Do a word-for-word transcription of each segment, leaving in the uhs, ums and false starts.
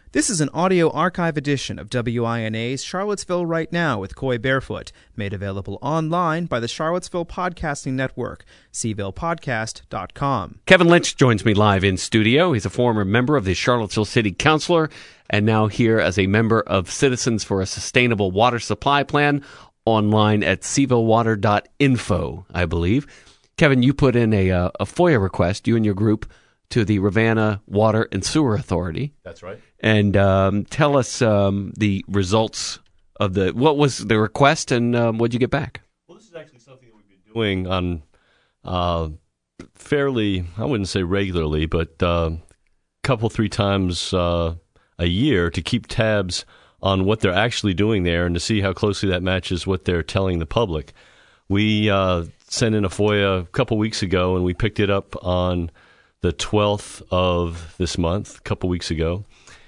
This is an audio archive edition of W I N A's Charlottesville Right Now with Coy Barefoot, made available online by the Charlottesville Podcasting Network, c ville podcast dot com. Kevin Lynch joins me live in studio. He's a former member of the Charlottesville City Council and now here as a member of Citizens for a Sustainable Water Supply Plan, online at c ville water dot info, I believe. Kevin, you put in a, uh, a FOIA request, you and your group, to the Ravenna Water and Sewer Authority. That's right. And um, tell us um, the results of the, what was the request and um, what did you get back? Well, this is actually something that we've been doing on uh, fairly, I wouldn't say regularly, but a uh, couple, three times uh, a year to keep tabs on what they're actually doing there and to see how closely that matches what they're telling the public. We uh, sent in a FOIA a couple weeks ago, and we picked it up on the twelfth of this month, a couple weeks ago.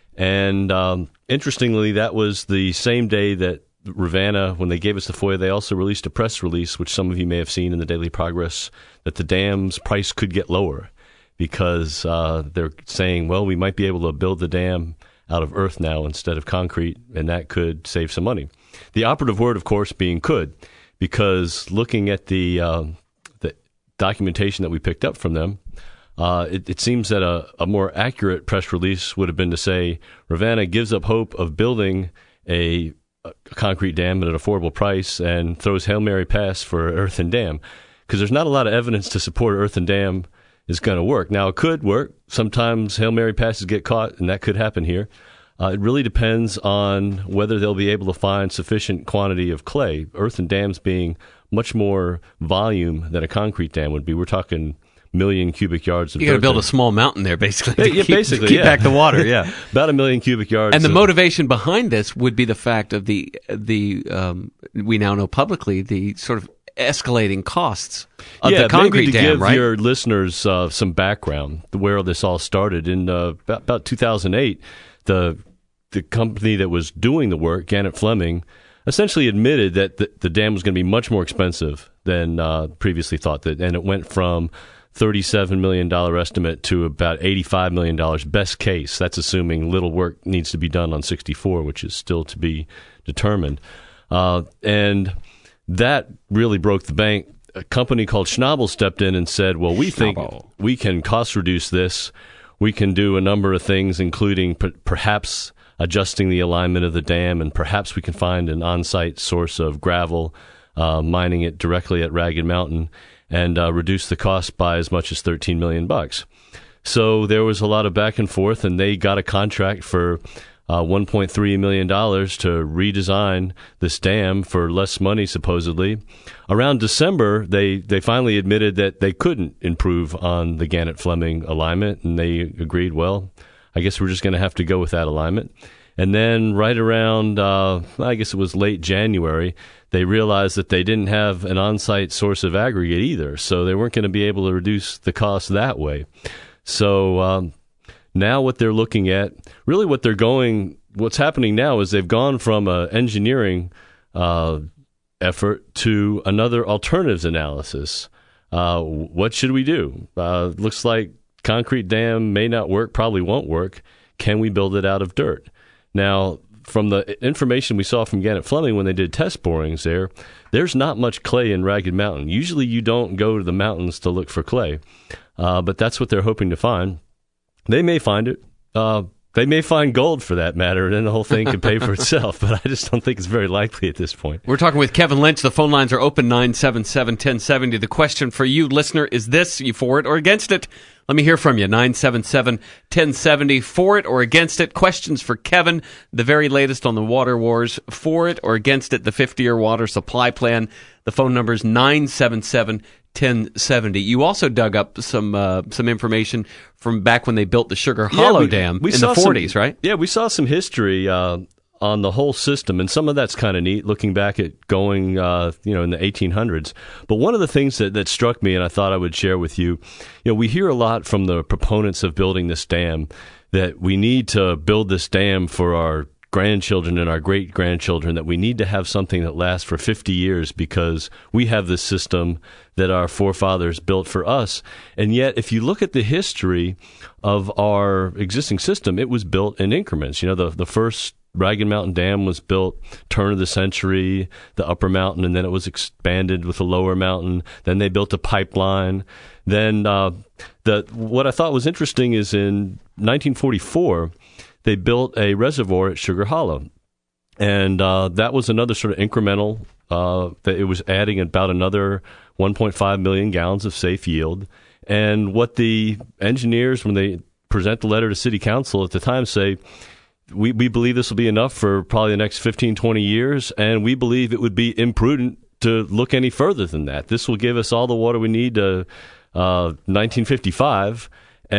And um, interestingly, that was the same day that Ravenna, when they gave us the FOIA, they also released a press release, which some of you may have seen in the Daily Progress, that the dam's price could get lower because uh, they're saying, well, we might be able to build the dam out of earth now instead of concrete, and that could save some money. The operative word, of course, being could, because looking at the, uh, the documentation that we picked up from them, Uh, it, it seems that a, a more accurate press release would have been to say Ravenna gives up hope of building a, a concrete dam at an affordable price and throws Hail Mary pass for earthen dam, because there's not a lot of evidence to support earthen dam is going to work. Now, it could work. Sometimes Hail Mary passes get caught, and that could happen here. Uh, it really depends on whether they'll be able to find sufficient quantity of clay, earthen dams being much more volume than a concrete dam would be. We're talking million cubic yards of You got to build there. a small mountain there, basically, to yeah, keep, basically, to keep yeah. back the water. Yeah, about a million cubic yards. And the of, motivation behind this would be the fact of the the um, we now know publicly the sort of escalating costs of yeah, the concrete maybe to dam, give right? your listeners uh, some background where this all started. In uh, about, about two thousand eight, the the company that was doing the work, Gannett Fleming, essentially admitted that the, the dam was going to be much more expensive than uh, previously thought. That, and it went from thirty-seven million dollars estimate to about eighty-five million dollars best case. That's assuming little work needs to be done on sixty-four, which is still to be determined. Uh, and that really broke the bank. A company called Schnabel stepped in and said, well, we think Schnabel. we can cost reduce this. We can do a number of things, including per- perhaps adjusting the alignment of the dam, and perhaps we can find an on-site source of gravel, uh, mining it directly at Ragged Mountain, and uh, reduce the cost by as much as thirteen million bucks. So there was a lot of back and forth, and they got a contract for uh, one point three million dollars to redesign this dam for less money, supposedly. Around December, they, they finally admitted that they couldn't improve on the Gannett Fleming alignment, and they agreed, well, I guess we're just going to have to go with that alignment. And then right around, uh, I guess it was late January, they realized that they didn't have an on-site source of aggregate either, so they weren't going to be able to reduce the cost that way. So um, now what they're looking at, really what they're going, what's happening now is they've gone from an engineering uh, effort to another alternatives analysis. Uh, what should we do? Uh, looks like concrete dam may not work, probably won't work. Can we build it out of dirt? Now, from the information we saw from Gannett Fleming when they did test borings there, there's not much clay in Ragged Mountain. Usually you don't go to the mountains to look for clay, uh, but that's what they're hoping to find. They may find it. Uh, they may find gold, for that matter, and then the whole thing can pay for itself, but I just don't think it's very likely at this point. We're talking with Kevin Lynch. The phone lines are open, nine seven seven, one zero seven zero. The question for you, listener, is this: you for it or against it? Let me hear from you, nine seven seven, one zero seven zero, for it or against it. Questions for Kevin, the very latest on the water wars, for it or against it, the fifty-year water supply plan. The phone number is nine seven seven, one zero seven zero. You also dug up some uh, some information from back when they built the Sugar Hollow yeah, we, Dam we in the forties, some, right? Yeah, we saw some history uh, on the whole system, and some of that's kind of neat, looking back at going, uh, you know, in the eighteen hundreds. But one of the things that, that struck me, and I thought I would share with you, you know, we hear a lot from the proponents of building this dam that we need to build this dam for our grandchildren and our great-grandchildren that we need to have something that lasts for fifty years because we have this system that our forefathers built for us. And yet, if you look at the history of our existing system, it was built in increments. You know, the, the first Ragged Mountain Dam was built turn of the century, the upper mountain, and then it was expanded with the lower mountain. Then they built a pipeline. Then uh, the what I thought was interesting is in nineteen forty-four, they built a reservoir at Sugar Hollow. And uh, that was another sort of incremental, uh, that it was adding about another one point five million gallons of safe yield. And what the engineers, when they present the letter to City Council at the time, say, we, we believe this will be enough for probably the next fifteen, twenty years, and we believe it would be imprudent to look any further than that. This will give us all the water we need to uh, nineteen fifty-five,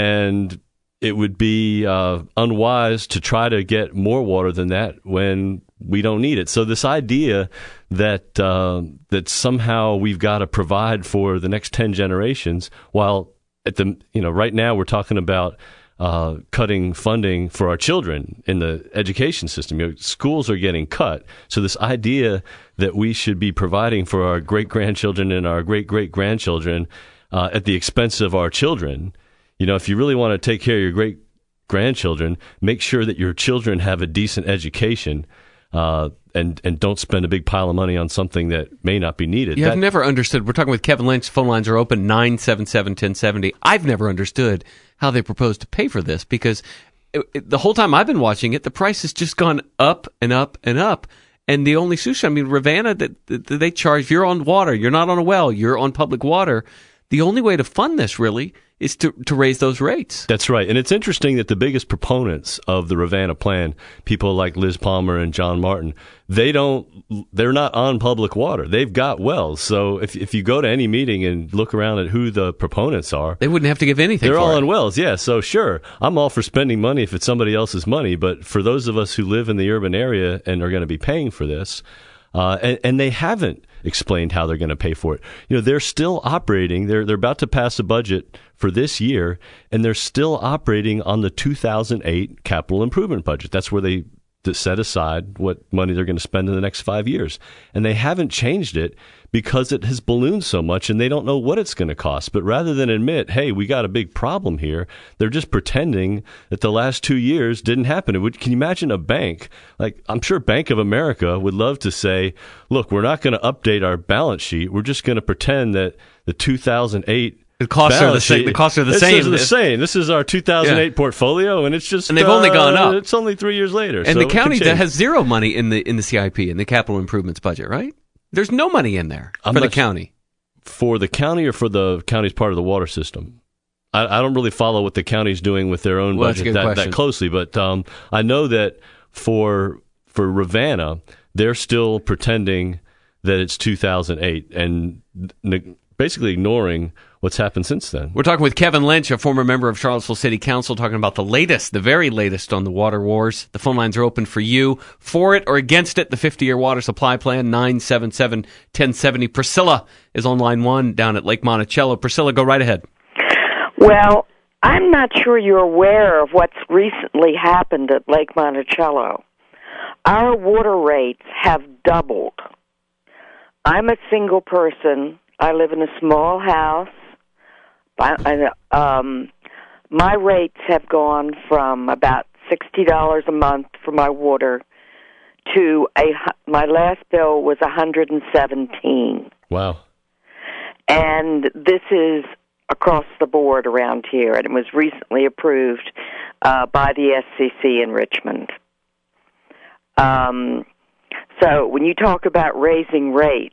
and it would be uh, unwise to try to get more water than that when we don't need it. So this idea that uh, that somehow we've got to provide for the next ten generations, while at the you know right now we're talking about uh, cutting funding for our children in the education system. You know, schools are getting cut. So this idea that we should be providing for our great grandchildren and our great great grandchildren uh, at the expense of our children. You know, if you really want to take care of your great-grandchildren, make sure that your children have a decent education uh, and and don't spend a big pile of money on something that may not be needed. Yeah, that, I've never understood. We're talking with Kevin Lynch. Phone lines are open, nine seven seven, one oh seven oh. I've never understood how they propose to pay for this because it, it, the whole time I've been watching it, the price has just gone up and up and up. And the only solution, I mean, Ravenna, that, that they charge, if you're on water, you're not on a well, you're on public water. The only way to fund this, really, is to, to raise those rates. That's right. And it's interesting that the biggest proponents of the Ravenna plan, people like Liz Palmer and John Martin, they don't, they're not on public water. They've got wells. So if if you go to any meeting and look around at who the proponents are, they wouldn't have to give anything they're for all it. on wells. Yeah. So sure, I'm all for spending money if it's somebody else's money. But for those of us who live in the urban area and are going to be paying for this, uh, and, and they haven't explained how they're going to pay for it. You know, they're still operating. They're they're about to pass a budget for this year, and they're still operating on the two thousand eight capital improvement budget. That's where they set aside what money they're going to spend in the next five years. And they haven't changed it because it has ballooned so much and they don't know what it's going to cost. But rather than admit, hey, we got a big problem here, they're just pretending that the last two years didn't happen. It would, can you imagine a bank? Like, I'm sure Bank of America would love to say, look, we're not going to update our balance sheet. We're just going to pretend that the two thousand eight The costs are the same. The costs are the same. This is the same. This is our two thousand eight yeah. portfolio, and it's just and they've uh, only gone up. It's only three years later, and so the county that has zero money in the in the C I P in the capital improvements budget, right? There's no money in there I'm for the not, county. For the county, or for the county's part of the water system. I, I don't really follow what the county's doing with their own well, budget that, that closely, but um, I know that for for Ravenna, they're still pretending that it's two thousand eight and ne- basically ignoring what's happened since then. We're talking with Kevin Lynch, a former member of Charlottesville City Council, talking about the latest, the very latest on the water wars. The phone lines are open for you. For it or against it, the fifty-year water supply plan, nine seven seven, one oh seven oh. Priscilla is on line one down at Lake Monticello. Priscilla, go right ahead. Well, I'm not sure you're aware of what's recently happened at Lake Monticello. Our water rates have doubled. I'm a single person. I live in a small house. I, um, my rates have gone from about sixty dollars a month for my water to a my last bill was one hundred seventeen. Wow. And this is across the board around here, and it was recently approved uh, by the S C C in Richmond. Um, so when you talk about raising rates,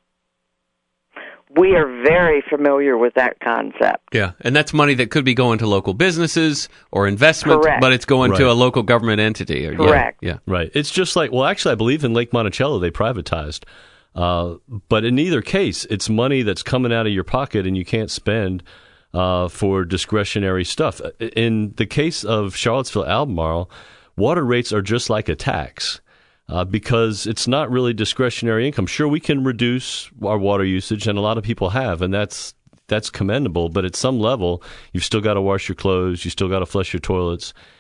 we are very familiar with that concept. Yeah, and that's money that could be going to local businesses or investment, Correct. but it's going right. to a local government entity. Or, Correct. Yeah, yeah, right. It's just like, well, actually, I believe in Lake Monticello they privatized. Uh, but in either case, it's money that's coming out of your pocket and you can't spend uh, for discretionary stuff. In the case of Charlottesville Albemarle, water rates are just like a tax. Uh, because it's not really discretionary income. Sure, we can reduce our water usage, and a lot of people have, and that's that's commendable. But at some level, you've still got to wash your clothes, you still got to flush your toilets,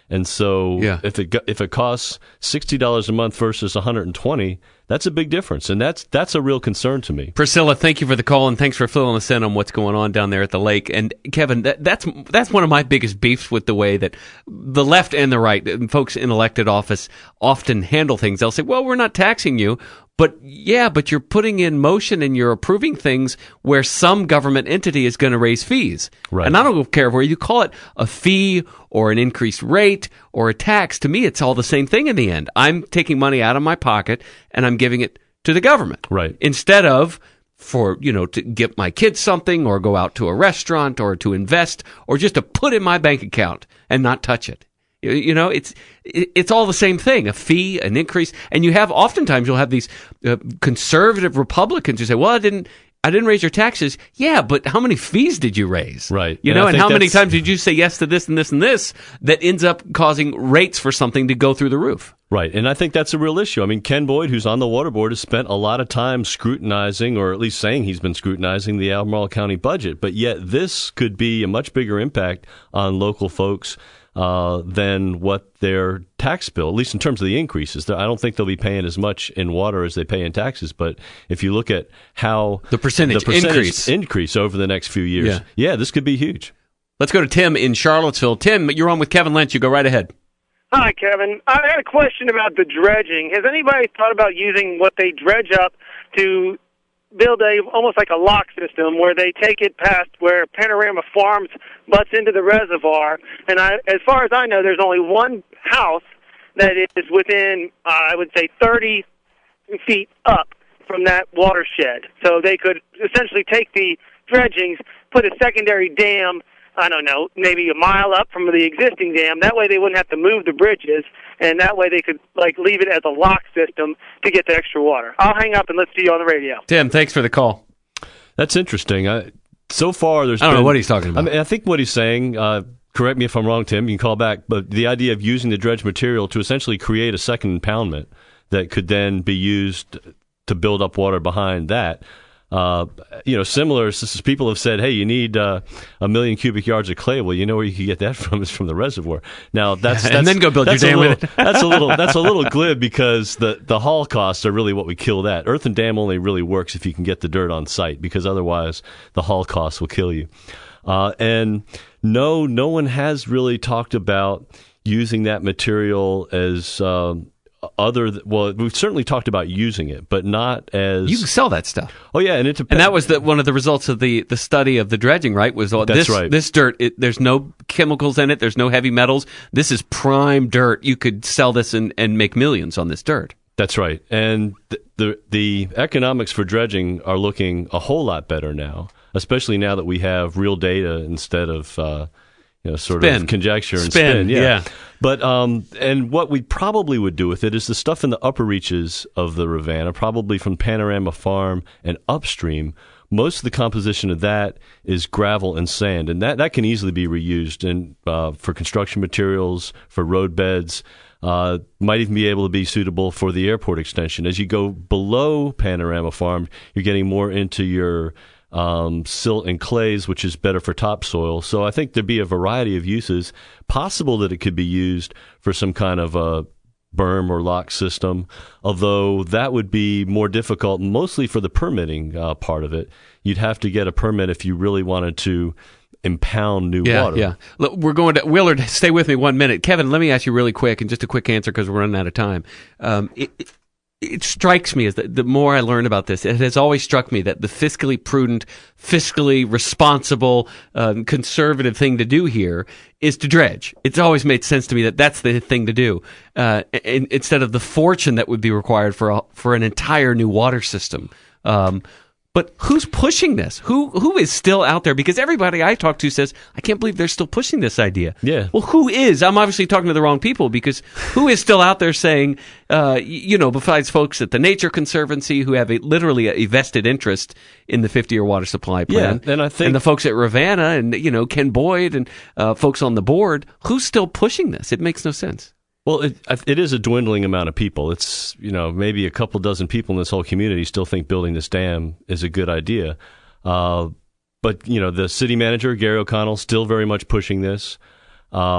And so Yeah. if it go- if it costs sixty dollars a month versus one hundred twenty, that's a big difference, and that's that's a real concern to me. Priscilla, thank you for the call, and thanks for filling us in on what's going on down there at the lake. And Kevin, that, that's that's one of my biggest beefs with the way that the left and the right, and folks in elected office, often handle things. They'll say, well, we're not taxing you. But yeah, but you're putting in motion and you're approving things where some government entity is going to raise fees. Right. And I don't care where you call it a fee or an increased rate or a tax. To me, it's all the same thing in the end. I'm taking money out of my pocket and I'm giving it to the government. Right. Instead of for, you know, to get my kids something or go out to a restaurant or to invest or just to put in my bank account and not touch it. You know, it's it's all the same thing, a fee, an increase. And you have, oftentimes you'll have these uh, conservative Republicans who say, well, I didn't I didn't raise your taxes. Yeah, but how many fees did you raise? Right. You And know, I and think how many that's- times did you say yes to this and this and this that ends up causing rates for something to go through the roof? Right, and I think that's a real issue. I mean, Ken Boyd, who's on the water board, has spent a lot of time scrutinizing, or at least saying he's been scrutinizing, the Albemarle County budget. But yet this could be a much bigger impact on local folks uh, than what their tax bill, at least in terms of the increases. I don't think they'll be paying as much in water as they pay in taxes. But if you look at how The percentage the percentage increase. increase over the next few years, Yeah. yeah, this could be huge. Let's go to Tim in Charlottesville. Tim, you're on with Kevin Lynch. You go right ahead. Hi, Kevin. I had a question about the dredging. Has anybody thought about using what they dredge up to build a almost like a lock system where they take it past where Panorama Farms butts into the reservoir? And I, as far as I know, there's only one house that is within, uh, I would say, thirty feet up from that watershed. So they could essentially take the dredgings, put a secondary dam, I don't know, maybe a mile up from the existing dam. That way they wouldn't have to move the bridges, and that way they could like leave it as a lock system to get the extra water. I'll hang up and let's see you on the radio. Tim, thanks for the call. That's interesting. I, so far, there's I don't been, know what he's talking about. I mean, I think what he's saying, uh, correct me if I'm wrong, Tim, you can call back, but the idea of using the dredge material to essentially create a second impoundment that could then be used to build up water behind that. Uh, you know, similar, s- people have said, hey, you need uh, a million cubic yards of clay. Well, you know where you can get that from is from the reservoir. Now, that's, that's And then go build your that's a dam little, with it. that's a little that's a little glib because the, the haul costs are really what we kill that. Earth and dam only really works if you can get the dirt on site, because otherwise the haul costs will kill you. Uh, and no, no one has really talked about using that material as um, other. Th- well, we've certainly talked about using it, but not as. You can sell that stuff. Oh yeah, and it depends. And that was the, one of the results of the, the study of the dredging, right? Was all, That's this right. this dirt? It, there's no chemicals in it. There's no heavy metals. This is prime dirt. You could sell this and, and make millions on this dirt. That's right, and th- the the economics for dredging are looking a whole lot better now, especially now that we have real data instead of uh, you know sort Spin. of conjecture and Spin, spin. Yeah. yeah. But um, and what we probably would do with it is the stuff in the upper reaches of the Rivanna, probably from Panorama Farm and upstream. Most of the composition of that is gravel and sand, and that, that can easily be reused in, uh, for construction materials, for road beds. Uh, might even be able to be suitable for the airport extension. As you go below Panorama Farm, you're getting more into your um, silt and clays, which is better for topsoil. So I think there'd be a variety of uses. Possible that it could be used for some kind of a berm or lock system, although that would be more difficult, mostly for the permitting uh, part of it. You'd have to get a permit if you really wanted to impound new Yeah, water. yeah. Look, we're going to Willard. Stay with me one minute, Kevin. Let me ask you really quick, and just a quick answer because we're running out of time. Um, it, it, it strikes me as the, the more I learn about this, it has always struck me that the fiscally prudent, fiscally responsible, um, conservative thing to do here is to dredge. It's always made sense to me that that's the thing to do, uh, in, instead of the fortune that would be required for a, for an entire new water system. Um, But who's pushing this? Who who is still out there? Because everybody I talk to says, I can't believe they're still pushing this idea. Yeah. Well, who is? I'm obviously talking to the wrong people, because who is still out there saying, uh, you know, besides folks at the Nature Conservancy who have a, literally a vested interest in the fifty-year water supply plan, Yeah, and I think- and the folks at Rivanna and, you know, Ken Boyd and uh, folks on the board, who's still pushing this? It makes no sense. Well, it, it is a dwindling amount of people. It's, you know, maybe a couple dozen people in this whole community still think building this dam is a good idea. Uh, but, you know, the city manager, Gary O'Connell, still very much pushing this. Uh,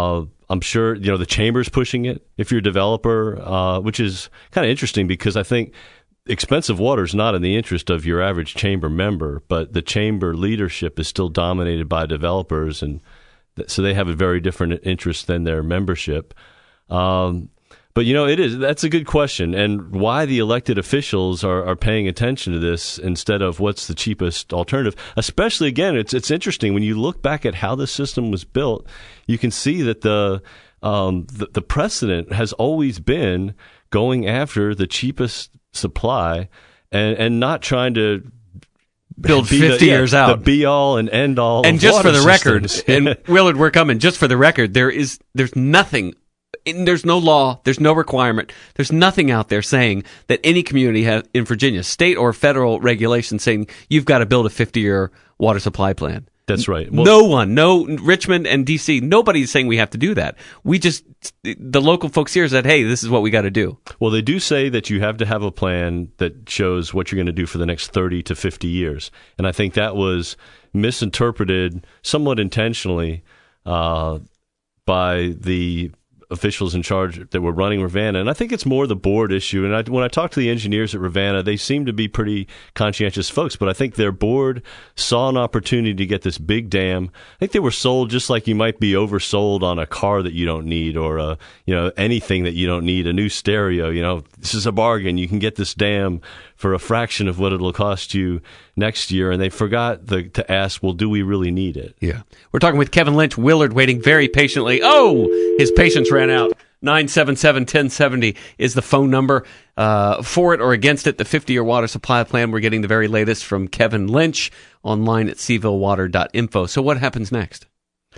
I'm sure, you know, the chamber's pushing it if you're a developer, uh, which is kind of interesting because I think expensive water is not in the interest of your average chamber member, but the chamber leadership is still dominated by developers, and th- so they have a very different interest than their membership. Um, but, you know, it is that's a good question, and why the elected officials are, are paying attention to this instead of what's the cheapest alternative. Especially, again, it's it's interesting when you look back at how the system was built, you can see that the um, the, the precedent has always been going after the cheapest supply and, and not trying to build be fifty the, yeah, years out. the be all and end all. And of just water for the systems. record, and Willard, we're coming. Just for the record, there is there's nothing. There's no law. There's no requirement. There's nothing out there saying that any community has, in Virginia, state or federal regulation saying you've got to build a fifty-year water supply plan. That's right. Well, no one, no Richmond and D C, nobody's saying we have to do that. We just, the local folks here said, hey, this is what we got to do. Well, they do say that you have to have a plan that shows what you're going to do for the next thirty to fifty years. And I think that was misinterpreted somewhat intentionally uh, by the officials in charge that were running Rivanna. And I think it's more the board issue. And I, when I talked to the engineers at Rivanna, they seem to be pretty conscientious folks, but I think their board saw an opportunity to get this big dam. I think they were sold just like you might be oversold on a car that you don't need, or a, you know, anything that you don't need, a new stereo. You know, this is a bargain. You can get this dam for a fraction of what it'll cost you next year. And they forgot the, to ask, well, do we really need it? Yeah. We're talking with Kevin Lynch. Willard waiting very patiently. Oh, his patience ran out. nine seven seven, one zero seven zero is the phone number. Uh, for it or against it, the fifty-year water supply plan. We're getting the very latest from Kevin Lynch online at seaville water dot info. So what happens next?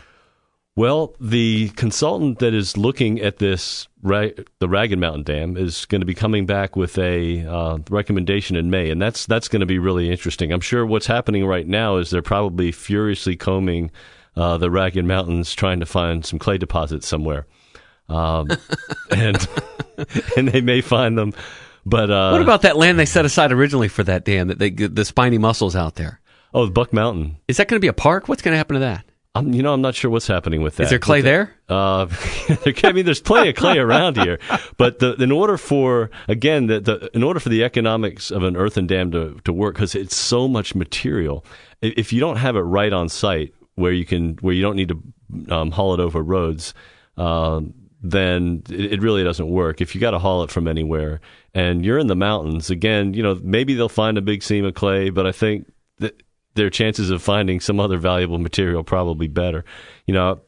Well, the consultant that is looking at this, the Ragged Mountain Dam, is going to be coming back with a uh, recommendation in May, and that's that's going to be really interesting. I'm sure what's happening right now is they're probably furiously combing uh, the Ragged Mountains, trying to find some clay deposits somewhere, um, and and they may find them. But uh, what about that land they set aside originally for that dam? That they the spiny mussels out there. Oh, Buck Mountain. Is that going to be a park? What's going to happen to that? I'm, you know, I'm not sure what's happening with that. Is there clay the, there? Uh, I mean, there's plenty of clay around here, but the, in order for, again, the, the, in order for the economics of an earthen dam to, to work, because it's so much material, if you don't have it right on site where you can, where you don't need to um, haul it over roads, um, then it, it really doesn't work. If you got to haul it from anywhere, and you're in the mountains, again, you know, maybe they'll find a big seam of clay, but I think that their chances of finding some other valuable material probably better. You know,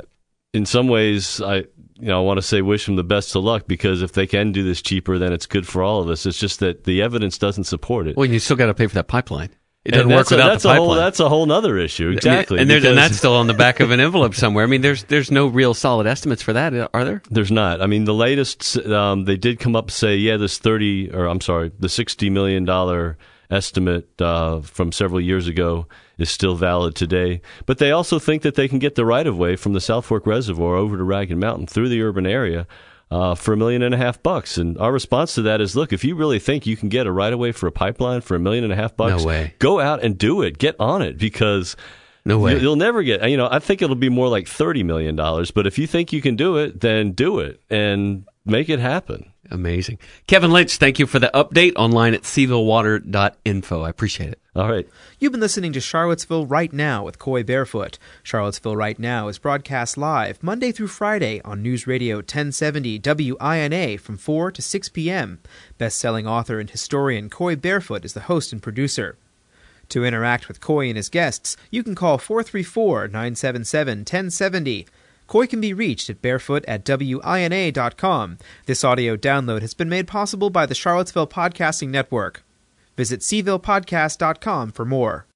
in some ways, I you know I want to say wish them the best of luck, because if they can do this cheaper, then it's good for all of us. It's just that the evidence doesn't support it. Well, you still got to pay for that pipeline. It doesn't and work without a, that's the pipeline. A whole, that's a whole other issue. Exactly. And, there's, and that's still on the back of an envelope somewhere. I mean, there's there's no real solid estimates for that, are there? There's not. I mean, the latest, um, they did come up and say, yeah, this thirty, or I'm sorry, the sixty million dollars estimate uh, from several years ago is still valid today. But they also think that they can get the right-of-way from the South Fork Reservoir over to Ragged Mountain through the urban area uh, for a million and a half bucks. And our response to that is, look, if you really think you can get a right-of-way for a pipeline for a million and a half bucks, no way. Go out and do it. Get on it, because no way. you'll never get, you know, I think it'll be more like thirty million dollars. But if you think you can do it, then do it and make it happen. Amazing. Kevin Lynch, thank you for the update online at seaville water dot info. I appreciate it. All right. You've been listening to Charlottesville Right Now with Coy Barefoot. Charlottesville Right Now is broadcast live Monday through Friday on News Radio ten seventy W I N A from four to six p.m. Best-selling author and historian Coy Barefoot is the host and producer. To interact with Coy and his guests, you can call four three four, nine seven seven, one zero seven zero. Coy can be reached at barefoot at W I N A dot com. This audio download has been made possible by the Charlottesville Podcasting Network. Visit seaville podcast dot com for more.